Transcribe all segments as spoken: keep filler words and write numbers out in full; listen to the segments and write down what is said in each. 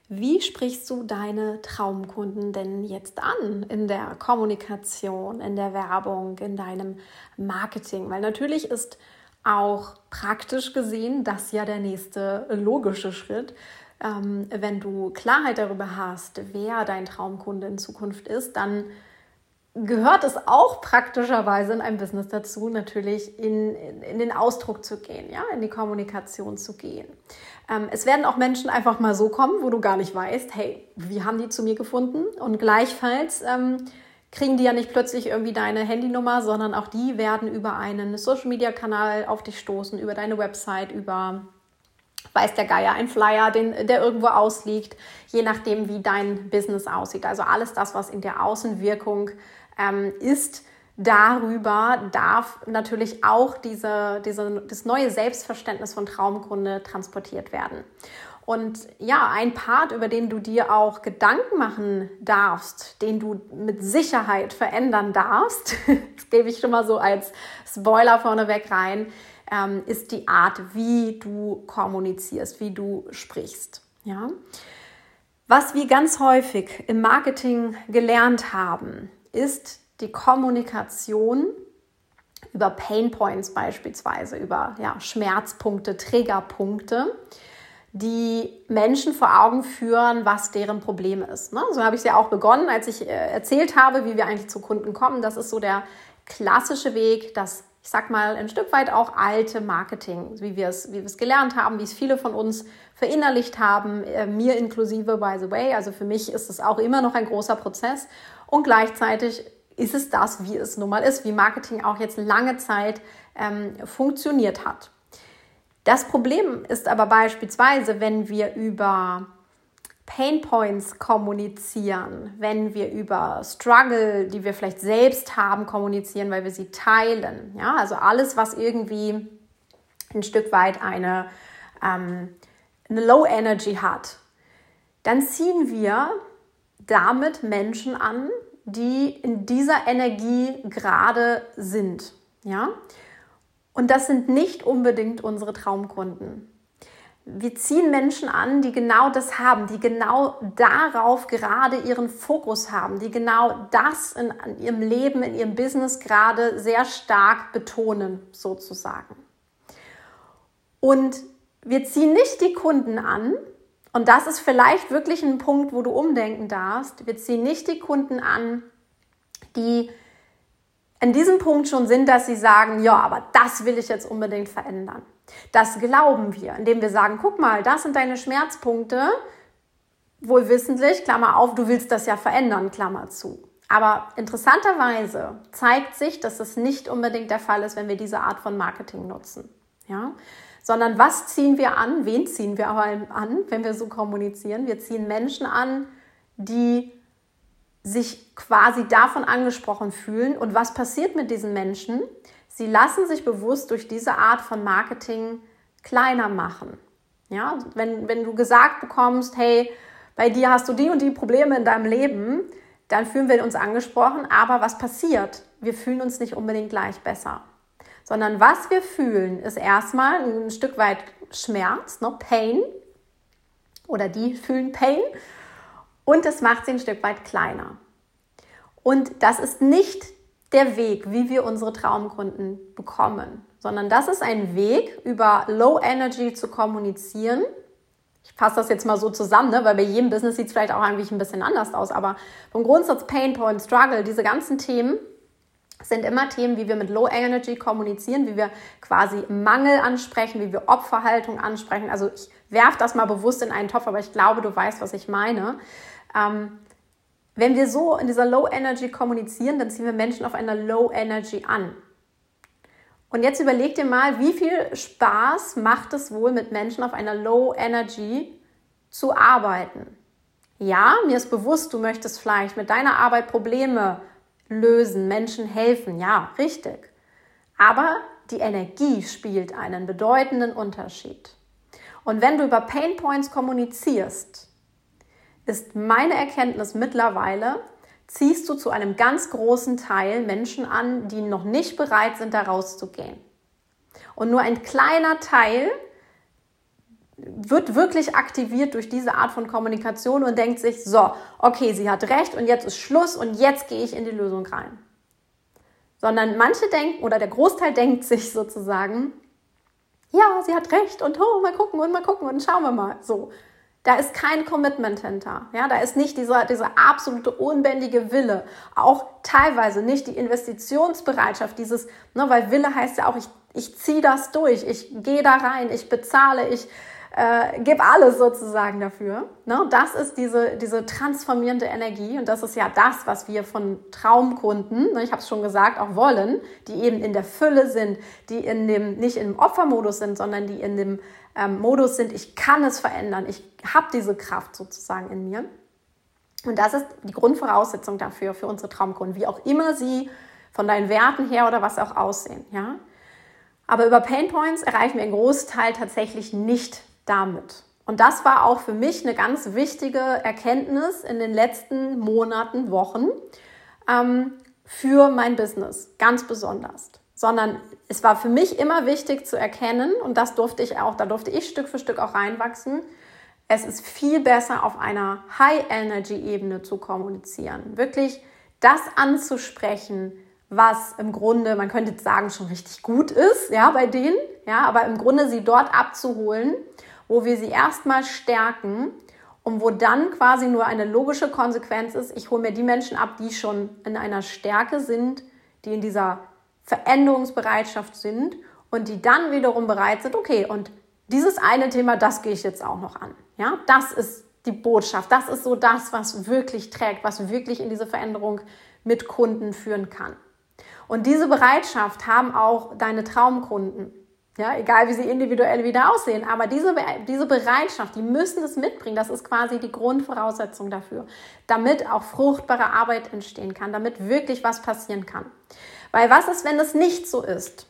Wie sprichst du deine Traumkunden denn jetzt an in der Kommunikation, in der Werbung, in deinem Marketing? Weil natürlich ist auch praktisch gesehen das ja der nächste logische Schritt. Ähm, wenn du Klarheit darüber hast, wer dein Traumkunde in Zukunft ist, dann gehört es auch praktischerweise in einem Business dazu, natürlich in, in, in den Ausdruck zu gehen, ja, in die Kommunikation zu gehen. Ähm, es werden auch Menschen einfach mal so kommen, wo du gar nicht weißt, hey, wie haben die zu mir gefunden? Und gleichfalls ähm, kriegen die ja nicht plötzlich irgendwie deine Handynummer, sondern auch die werden über einen Social-Media-Kanal auf dich stoßen, über deine Website, über, weiß der Geier, ein Flyer, den, der irgendwo ausliegt, je nachdem, wie dein Business aussieht. Also alles das, was in der Außenwirkung ähm, ist, darüber darf natürlich auch diese, diese, das neue Selbstverständnis von Traumkunde transportiert werden. Und ja, ein Part, über den du dir auch Gedanken machen darfst, den du mit Sicherheit verändern darfst, das gebe ich schon mal so als Spoiler vorneweg rein, ähm, ist die Art, wie du kommunizierst, wie du sprichst. Ja? Was wir ganz häufig im Marketing gelernt haben, ist die Kommunikation über Painpoints beispielsweise, über ja, Schmerzpunkte, Triggerpunkte, die Menschen vor Augen führen, was deren Problem ist. Ne? So habe ich es ja auch begonnen, als ich äh, erzählt habe, wie wir eigentlich zu Kunden kommen. Das ist so der klassische Weg, das, ich sag mal, ein Stück weit auch alte Marketing, wie wir es, wie wir es gelernt haben, wie es viele von uns verinnerlicht haben, äh, mir inklusive, by the way. Also für mich ist es auch immer noch ein großer Prozess und gleichzeitig ist es das, wie es nun mal ist, wie Marketing auch jetzt lange Zeit ähm, funktioniert hat. Das Problem ist aber beispielsweise, wenn wir über Painpoints kommunizieren, wenn wir über Struggle, die wir vielleicht selbst haben, kommunizieren, weil wir sie teilen. Ja, also alles, was irgendwie ein Stück weit eine, ähm, eine Low Energy hat, dann ziehen wir damit Menschen an, die in dieser Energie gerade sind, ja. Und das sind nicht unbedingt unsere Traumkunden. Wir ziehen Menschen an, die genau das haben, die genau darauf gerade ihren Fokus haben, die genau das in, in ihrem Leben, in ihrem Business gerade sehr stark betonen, sozusagen. Und wir ziehen nicht die Kunden an, und das ist vielleicht wirklich ein Punkt, wo du umdenken darfst. Wir ziehen nicht die Kunden an, die an diesem Punkt schon sind, dass sie sagen, ja, aber das will ich jetzt unbedingt verändern. Das glauben wir, indem wir sagen, guck mal, das sind deine Schmerzpunkte, wohl wissentlich, Klammer auf, du willst das ja verändern, Klammer zu. Aber interessanterweise zeigt sich, dass das nicht unbedingt der Fall ist, wenn wir diese Art von Marketing nutzen. Ja? Sondern was ziehen wir an? Wen ziehen wir aber an, wenn wir so kommunizieren? Wir ziehen Menschen an, die sich quasi davon angesprochen fühlen. Und was passiert mit diesen Menschen? Sie lassen sich bewusst durch diese Art von Marketing kleiner machen. Ja? Wenn, wenn du gesagt bekommst, hey, bei dir hast du die und die Probleme in deinem Leben, dann fühlen wir uns angesprochen. Aber was passiert? Wir fühlen uns nicht unbedingt gleich besser. Sondern was wir fühlen, ist erstmal ein Stück weit Schmerz, ne? Pain, oder die fühlen Pain, und das macht sie ein Stück weit kleiner. Und das ist nicht der Weg, wie wir unsere Traumkunden bekommen, sondern das ist ein Weg, über Low Energy zu kommunizieren. Ich fasse das jetzt mal so zusammen, ne? Weil bei jedem Business sieht es vielleicht auch eigentlich ein bisschen anders aus, aber vom Grundsatz Pain Point, Struggle, diese ganzen Themen, sind immer Themen, wie wir mit Low Energy kommunizieren, wie wir quasi Mangel ansprechen, wie wir Opferhaltung ansprechen. Also ich werfe das mal bewusst in einen Topf, aber ich glaube, du weißt, was ich meine. Ähm, wenn wir so in dieser Low Energy kommunizieren, dann ziehen wir Menschen auf einer Low Energy an. Und jetzt überleg dir mal, wie viel Spaß macht es wohl, mit Menschen auf einer Low Energy zu arbeiten? Ja, mir ist bewusst, du möchtest vielleicht mit deiner Arbeit Probleme lösen, Menschen helfen, ja, richtig. Aber die Energie spielt einen bedeutenden Unterschied. Und wenn du über Pain Points kommunizierst, ist meine Erkenntnis mittlerweile, ziehst du zu einem ganz großen Teil Menschen an, die noch nicht bereit sind, da rauszugehen. Und nur ein kleiner Teil wird wirklich aktiviert durch diese Art von Kommunikation und denkt sich, so, okay, sie hat recht und jetzt ist Schluss und jetzt gehe ich in die Lösung rein. Sondern manche denken, oder der Großteil denkt sich sozusagen, ja, sie hat recht und oh, mal gucken und mal gucken und schauen wir mal. So, da ist kein Commitment hinter. Ja, da ist nicht dieser, dieser absolute unbändige Wille. Auch teilweise nicht die Investitionsbereitschaft, dieses, ne, weil Wille heißt ja auch, ich, ich ziehe das durch, ich gehe da rein, ich bezahle, ich äh, gebe alles sozusagen dafür. Ne? Das ist diese, diese transformierende Energie und das ist ja das, was wir von Traumkunden, ne, ich habe es schon gesagt, auch wollen, die eben in der Fülle sind, die in dem, nicht im Opfermodus sind, sondern die in dem ähm, Modus sind, ich kann es verändern, ich habe diese Kraft sozusagen in mir. Und das ist die Grundvoraussetzung dafür, für unsere Traumkunden, wie auch immer sie von deinen Werten her oder was auch aussehen. Ja? Aber über Painpoints erreichen wir einen Großteil tatsächlich nicht damit. Und das war auch für mich eine ganz wichtige Erkenntnis in den letzten Monaten, Wochen ähm, für mein Business, ganz besonders. Sondern es war für mich immer wichtig zu erkennen, und das durfte ich auch, da durfte ich Stück für Stück auch reinwachsen, es ist viel besser auf einer High-Energy-Ebene zu kommunizieren. Wirklich das anzusprechen, was im Grunde, man könnte jetzt sagen, schon richtig gut ist, ja, bei denen, ja, aber im Grunde sie dort abzuholen, wo wir sie erstmal stärken und wo dann quasi nur eine logische Konsequenz ist, ich hole mir die Menschen ab, die schon in einer Stärke sind, die in dieser Veränderungsbereitschaft sind und die dann wiederum bereit sind, okay, und dieses eine Thema, das gehe ich jetzt auch noch an. Ja, das ist die Botschaft, das ist so das, was wirklich trägt, was wirklich in diese Veränderung mit Kunden führen kann. Und diese Bereitschaft haben auch deine Traumkunden. Ja, egal wie sie individuell wieder aussehen, aber diese, diese Bereitschaft, die müssen das mitbringen, das ist quasi die Grundvoraussetzung dafür, damit auch fruchtbare Arbeit entstehen kann, damit wirklich was passieren kann. Weil was ist, wenn es nicht so ist?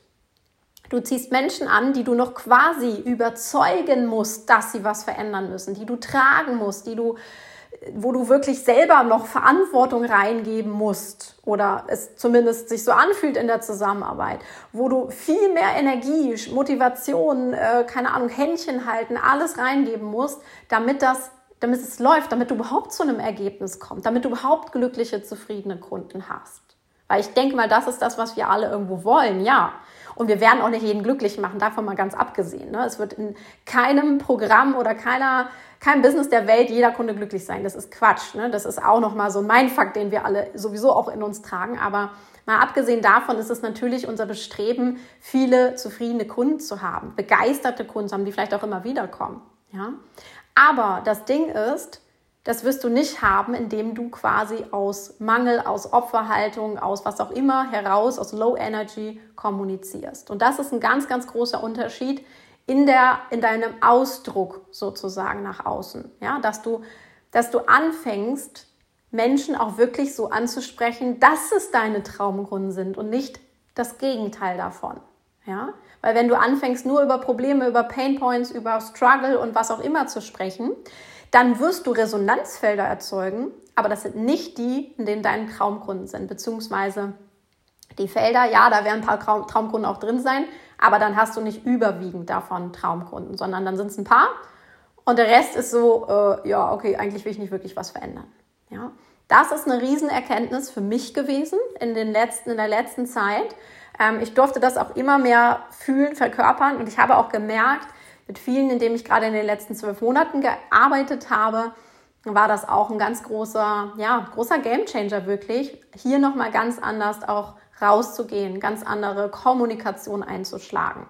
Du ziehst Menschen an, die du noch quasi überzeugen musst, dass sie was verändern müssen, die du tragen musst, die du, wo du wirklich selber noch Verantwortung reingeben musst oder es zumindest sich so anfühlt in der Zusammenarbeit, wo du viel mehr Energie, Motivation, äh, keine Ahnung, Händchen halten, alles reingeben musst, damit das, damit es läuft, damit du überhaupt zu einem Ergebnis kommst, damit du überhaupt glückliche, zufriedene Kunden hast. Weil ich denke mal, das ist das, was wir alle irgendwo wollen, ja. Und wir werden auch nicht jeden glücklich machen, davon mal ganz abgesehen. Ne? Es wird in keinem Programm oder keiner, keinem Business der Welt jeder Kunde glücklich sein. Das ist Quatsch. Ne? Das ist auch nochmal so ein Mindfuck, den wir alle sowieso auch in uns tragen. Aber mal abgesehen davon ist es natürlich unser Bestreben, viele zufriedene Kunden zu haben, begeisterte Kunden zu haben, die vielleicht auch immer wieder kommen. Ja? Aber das Ding ist, das wirst du nicht haben, indem du quasi aus Mangel, aus Opferhaltung, aus was auch immer heraus, aus Low Energy kommunizierst. Und das ist ein ganz, ganz großer Unterschied in, der, in deinem Ausdruck sozusagen nach außen. Ja, dass du, dass du anfängst, Menschen auch wirklich so anzusprechen, dass es deine Traumkunden sind und nicht das Gegenteil davon. Ja, weil wenn du anfängst, nur über Probleme, über Painpoints, über Struggle und was auch immer zu sprechen, dann wirst du Resonanzfelder erzeugen, aber das sind nicht die, in denen deine Traumkunden sind, beziehungsweise die Felder, ja, da werden ein paar Traum- Traumkunden auch drin sein, aber dann hast du nicht überwiegend davon Traumkunden, sondern dann sind es ein paar und der Rest ist so, äh, ja, okay, eigentlich will ich nicht wirklich was verändern. Ja, das ist eine Riesenerkenntnis für mich gewesen in, den letzten, in der letzten Zeit. Ähm, ich durfte das auch immer mehr fühlen, verkörpern und ich habe auch gemerkt, mit vielen, in denen ich gerade in den letzten zwölf Monaten gearbeitet habe, war das auch ein ganz großer, ja, großer Gamechanger wirklich, hier nochmal ganz anders auch rauszugehen, ganz andere Kommunikation einzuschlagen.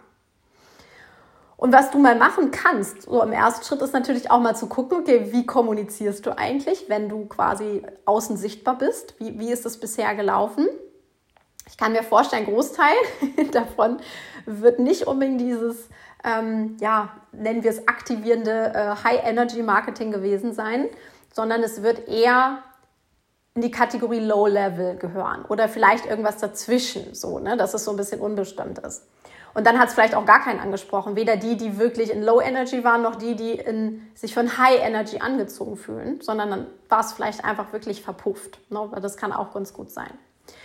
Und was du mal machen kannst, so im ersten Schritt ist natürlich auch mal zu gucken, okay, wie kommunizierst du eigentlich, wenn du quasi außen sichtbar bist? Wie, wie ist das bisher gelaufen? Ich kann mir vorstellen, ein Großteil davon wird nicht unbedingt dieses Ähm, ja, nennen wir es aktivierende äh, High-Energy-Marketing gewesen sein, sondern es wird eher in die Kategorie Low-Level gehören oder vielleicht irgendwas dazwischen, so, ne, dass es so ein bisschen unbestimmt ist. Und dann hat es vielleicht auch gar keinen angesprochen, weder die, die wirklich in Low-Energy waren, noch die, die in, sich von High-Energy angezogen fühlen, sondern dann war es vielleicht einfach wirklich verpufft. Ne? Das kann auch ganz gut sein.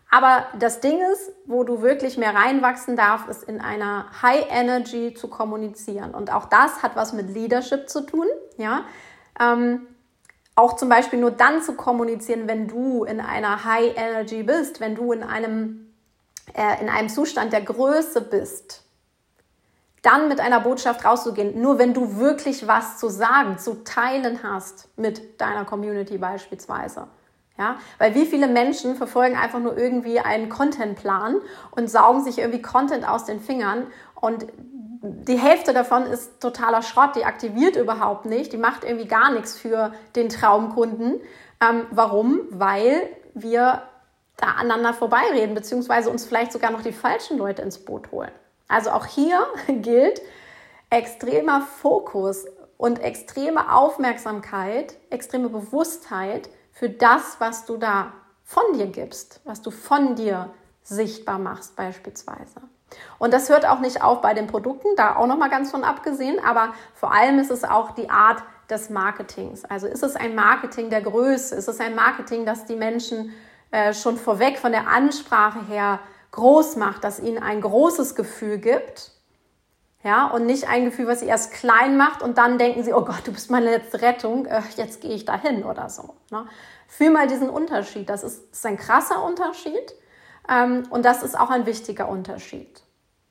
Aber das Ding ist, wo du wirklich mehr reinwachsen darfst, ist in einer High Energy zu kommunizieren. Und auch das hat was mit Leadership zu tun. Ja? Ähm, auch zum Beispiel nur dann zu kommunizieren, wenn du in einer High Energy bist, wenn du in einem, äh, in einem Zustand der Größe bist. Dann mit einer Botschaft rauszugehen, nur wenn du wirklich was zu sagen, zu teilen hast mit deiner Community beispielsweise. Ja, weil wie viele Menschen verfolgen einfach nur irgendwie einen Contentplan und saugen sich irgendwie Content aus den Fingern und die Hälfte davon ist totaler Schrott, die aktiviert überhaupt nicht, die macht irgendwie gar nichts für den Traumkunden. Ähm, warum? Weil wir da aneinander vorbeireden, beziehungsweise uns vielleicht sogar noch die falschen Leute ins Boot holen. Also auch hier gilt extremer Fokus und extreme Aufmerksamkeit, extreme Bewusstheit für das, was du da von dir gibst, was du von dir sichtbar machst beispielsweise. Und das hört auch nicht auf bei den Produkten, da auch nochmal ganz von abgesehen, aber vor allem ist es auch die Art des Marketings. Also ist es ein Marketing der Größe, ist es ein Marketing, das die Menschen äh, schon vorweg von der Ansprache her groß macht, das ihnen ein großes Gefühl gibt, ja, und nicht ein Gefühl, was sie erst klein macht und dann denken sie, oh Gott, du bist meine letzte Rettung, äh, jetzt gehe ich dahin oder so. Ne? Fühl mal diesen Unterschied, das ist, ist ein krasser Unterschied ähm, und das ist auch ein wichtiger Unterschied.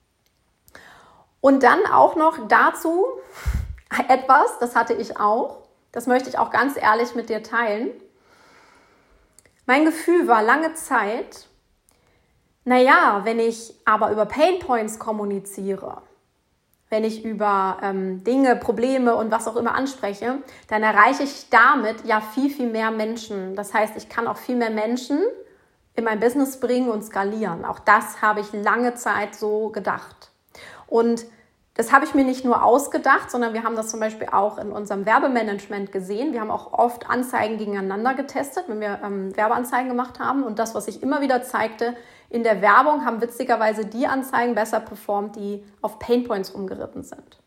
Und dann auch noch dazu etwas, das hatte ich auch, das möchte ich auch ganz ehrlich mit dir teilen. Mein Gefühl war lange Zeit, naja, wenn ich aber über Painpoints kommuniziere, wenn ich über ähm, Dinge, Probleme und was auch immer anspreche, dann erreiche ich damit ja viel, viel mehr Menschen. Das heißt, ich kann auch viel mehr Menschen in mein Business bringen und skalieren. Auch das habe ich lange Zeit so gedacht. Und das habe ich mir nicht nur ausgedacht, sondern wir haben das zum Beispiel auch in unserem Werbemanagement gesehen. Wir haben auch oft Anzeigen gegeneinander getestet, wenn wir ähm, Werbeanzeigen gemacht haben. Und das, was sich immer wieder zeigte, in der Werbung haben witzigerweise die Anzeigen besser performt, die auf Painpoints rumgeritten sind.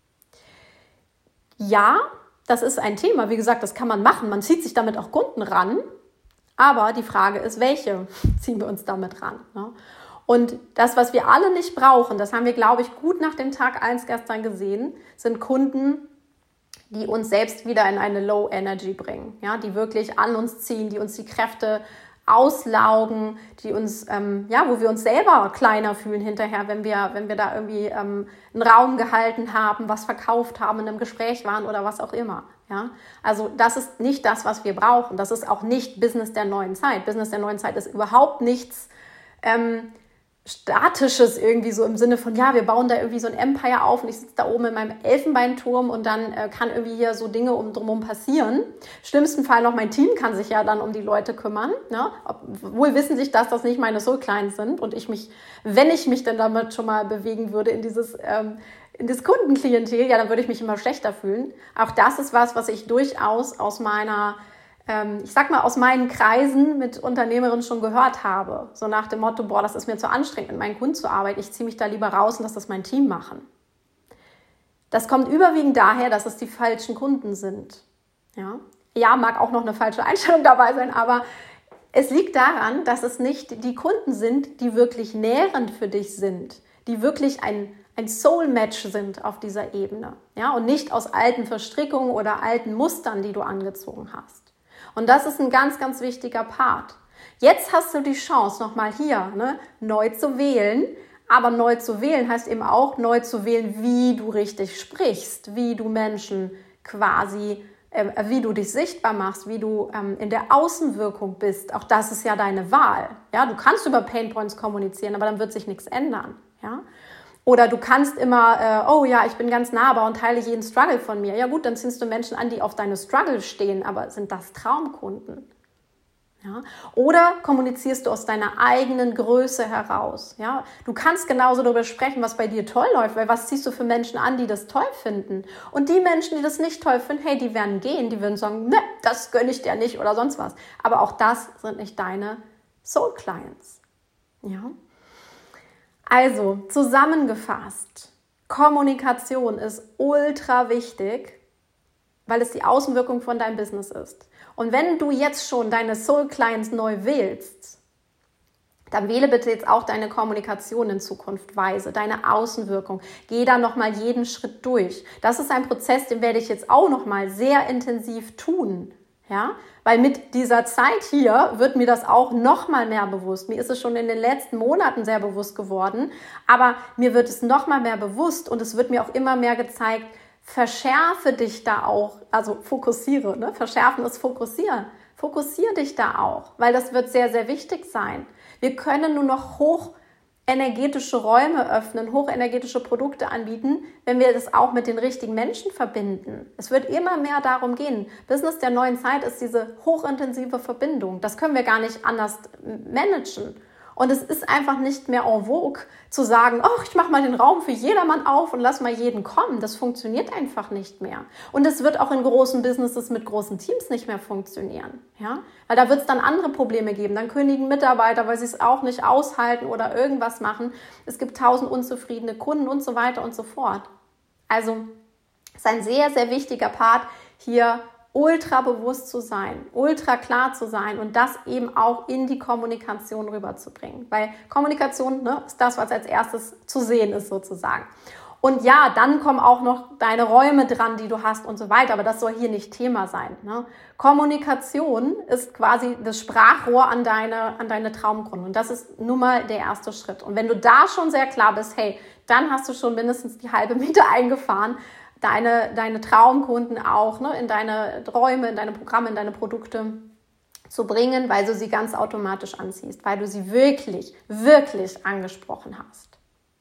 Ja, das ist ein Thema. Wie gesagt, das kann man machen. Man zieht sich damit auch Kunden ran. Aber die Frage ist, welche ziehen wir uns damit ran? Ne? Und das, was wir alle nicht brauchen, das haben wir, glaube ich, gut nach dem Tag eins gestern gesehen, sind Kunden, die uns selbst wieder in eine Low Energy bringen, ja, die wirklich an uns ziehen, die uns die Kräfte auslaugen, die uns, ähm, ja, wo wir uns selber kleiner fühlen hinterher, wenn wir, wenn wir da irgendwie ähm, einen Raum gehalten haben, was verkauft haben, in einem Gespräch waren oder was auch immer. Ja, also das ist nicht das, was wir brauchen. Das ist auch nicht Business der neuen Zeit. Business der neuen Zeit ist überhaupt nichts ähm, Statisches irgendwie so im Sinne von, ja, wir bauen da irgendwie so ein Empire auf und ich sitze da oben in meinem Elfenbeinturm und dann äh, kann irgendwie hier so Dinge um drumherum passieren. Im schlimmsten Fall noch mein Team kann sich ja dann um die Leute kümmern, ne? Obwohl wissen sich, dass das nicht meine Soul Clients sind und ich mich, wenn ich mich dann damit schon mal bewegen würde in dieses, ähm, in das Kundenklientel, ja, dann würde ich mich immer schlechter fühlen. Auch das ist was, was ich durchaus aus meiner ich sag mal, aus meinen Kreisen mit Unternehmerinnen schon gehört habe. So nach dem Motto, boah, das ist mir zu anstrengend, mit meinen Kunden zu arbeiten. Ich ziehe mich da lieber raus und lasse das mein Team machen. Das kommt überwiegend daher, dass es die falschen Kunden sind. Ja, ja, mag auch noch eine falsche Einstellung dabei sein, aber es liegt daran, dass es nicht die Kunden sind, die wirklich nährend für dich sind, die wirklich ein ein Soul-Match sind auf dieser Ebene. Ja, und nicht aus alten Verstrickungen oder alten Mustern, die du angezogen hast. Und das ist ein ganz, ganz wichtiger Part. Jetzt hast du die Chance, nochmal hier ne, neu zu wählen. Aber neu zu wählen heißt eben auch, neu zu wählen, wie du richtig sprichst, wie du Menschen quasi, äh, wie du dich sichtbar machst, wie du ähm, in der Außenwirkung bist. Auch das ist ja deine Wahl. Ja, du kannst über Painpoints kommunizieren, aber dann wird sich nichts ändern. Ja? Oder du kannst immer, äh, oh ja, ich bin ganz nahbar und teile jeden Struggle von mir. Ja gut, dann ziehst du Menschen an, die auf deine Struggle stehen, aber sind das Traumkunden? Ja? Oder kommunizierst du aus deiner eigenen Größe heraus? Ja? Du kannst genauso darüber sprechen, was bei dir toll läuft, weil was ziehst du für Menschen an, die das toll finden? Und die Menschen, die das nicht toll finden, hey, die werden gehen, die würden sagen, ne, das gönne ich dir nicht oder sonst was. Aber auch das sind nicht deine Soul Clients. Ja? Also, zusammengefasst, Kommunikation ist ultra wichtig, weil es die Außenwirkung von deinem Business ist. Und wenn du jetzt schon deine Soul Clients neu wählst, dann wähle bitte jetzt auch deine Kommunikation in Zukunft weise, deine Außenwirkung. Geh da nochmal jeden Schritt durch. Das ist ein Prozess, den werde ich jetzt auch nochmal sehr intensiv tun. Ja? Weil mit dieser Zeit hier wird mir das auch nochmal mehr bewusst. Mir ist es schon in den letzten Monaten sehr bewusst geworden, aber mir wird es nochmal mehr bewusst und es wird mir auch immer mehr gezeigt, verschärfe dich da auch, also fokussiere, ne? Verschärfen ist fokussieren. Fokussiere dich da auch, weil das wird sehr, sehr wichtig sein. Wir können nur noch hochenergetische Räume öffnen, hochenergetische Produkte anbieten, wenn wir das auch mit den richtigen Menschen verbinden. Es wird immer mehr darum gehen. Business der neuen Zeit ist diese hochintensive Verbindung. Das können wir gar nicht anders managen. Und es ist einfach nicht mehr en vogue zu sagen, oh, ich mache mal den Raum für jedermann auf und lass mal jeden kommen. Das funktioniert einfach nicht mehr. Und es wird auch in großen Businesses mit großen Teams nicht mehr funktionieren. Ja? Weil da wird es dann andere Probleme geben. Dann kündigen Mitarbeiter, weil sie es auch nicht aushalten oder irgendwas machen. Es gibt tausend unzufriedene Kunden und so weiter und so fort. Also ist ein sehr, sehr wichtiger Part, hier ultra bewusst zu sein, ultra klar zu sein und das eben auch in die Kommunikation rüberzubringen. Weil Kommunikation, ne, ist das, was als erstes zu sehen ist sozusagen. Und ja, dann kommen auch noch deine Räume dran, die du hast und so weiter, aber das soll hier nicht Thema sein. Ne? Kommunikation ist quasi das Sprachrohr an deine, an deine Traumkunden und das ist nun mal der erste Schritt. Und wenn du da schon sehr klar bist, hey, dann hast du schon mindestens die halbe Miete eingefahren, Deine, deine Traumkunden auch ne, in deine Räume, in deine Programme, in deine Produkte zu bringen, weil du sie ganz automatisch anziehst, weil du sie wirklich, wirklich angesprochen hast.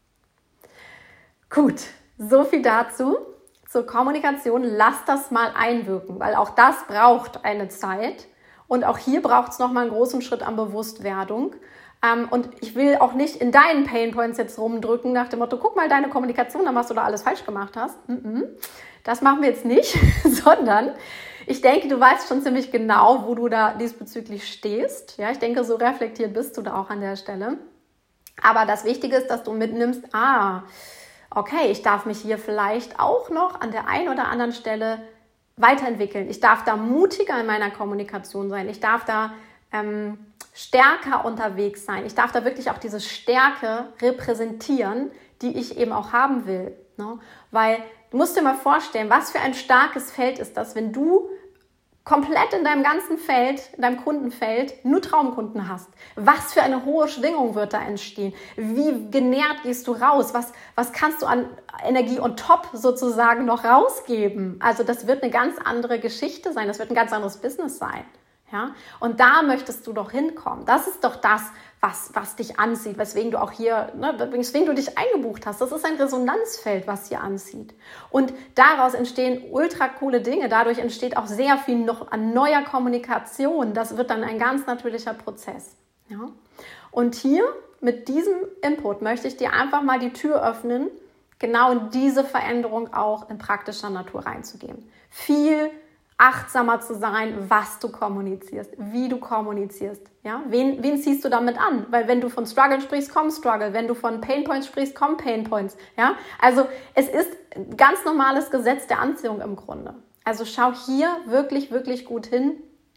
Gut, so viel dazu. Zur Kommunikation, lass das mal einwirken, weil auch das braucht eine Zeit. Und auch hier braucht es nochmal einen großen Schritt an Bewusstwerdung. Und ich will auch nicht in deinen Painpoints jetzt rumdrücken nach dem Motto, guck mal deine Kommunikation, dann was du da alles falsch gemacht hast. Das machen wir jetzt nicht, sondern ich denke, du weißt schon ziemlich genau, wo du da diesbezüglich stehst. Ja, ich denke, so reflektiert bist du da auch an der Stelle. Aber das Wichtige ist, dass du mitnimmst, ah, okay, ich darf mich hier vielleicht auch noch an der einen oder anderen Stelle weiterentwickeln. Ich darf da mutiger in meiner Kommunikation sein. Ich darf da ähm, stärker unterwegs sein. Ich darf da wirklich auch diese Stärke repräsentieren, die ich eben auch haben will. Ne? Weil du musst dir mal vorstellen, was für ein starkes Feld ist das, wenn du komplett in deinem ganzen Feld, in deinem Kundenfeld nur Traumkunden hast. Was für eine hohe Schwingung wird da entstehen? Wie genährt gehst du raus? Was, was kannst du an Energie on top sozusagen noch rausgeben? Also das wird eine ganz andere Geschichte sein. Das wird ein ganz anderes Business sein. Ja? Und da möchtest du doch hinkommen. Das ist doch das, was, was dich anzieht, weswegen du auch hier, ne, weswegen du dich eingebucht hast. Das ist ein Resonanzfeld, was hier anzieht. Und daraus entstehen ultra coole Dinge. Dadurch entsteht auch sehr viel noch an neuer Kommunikation. Das wird dann ein ganz natürlicher Prozess. Ja? Und hier mit diesem Input möchte ich dir einfach mal die Tür öffnen, genau in diese Veränderung auch in praktischer Natur reinzugehen. Viel achtsamer zu sein, was du kommunizierst, wie du kommunizierst. Ja? Wen, wen ziehst du damit an? Weil wenn du von Struggle sprichst, kommen Struggle. Wenn du von Painpoints sprichst, kommen Painpoints. Ja? Also es ist ein ganz normales Gesetz der Anziehung im Grunde. Also schau hier wirklich, wirklich gut hin.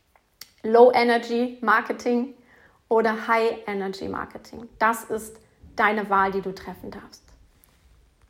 Low Energy Marketing oder High Energy Marketing. Das ist deine Wahl, die du treffen darfst.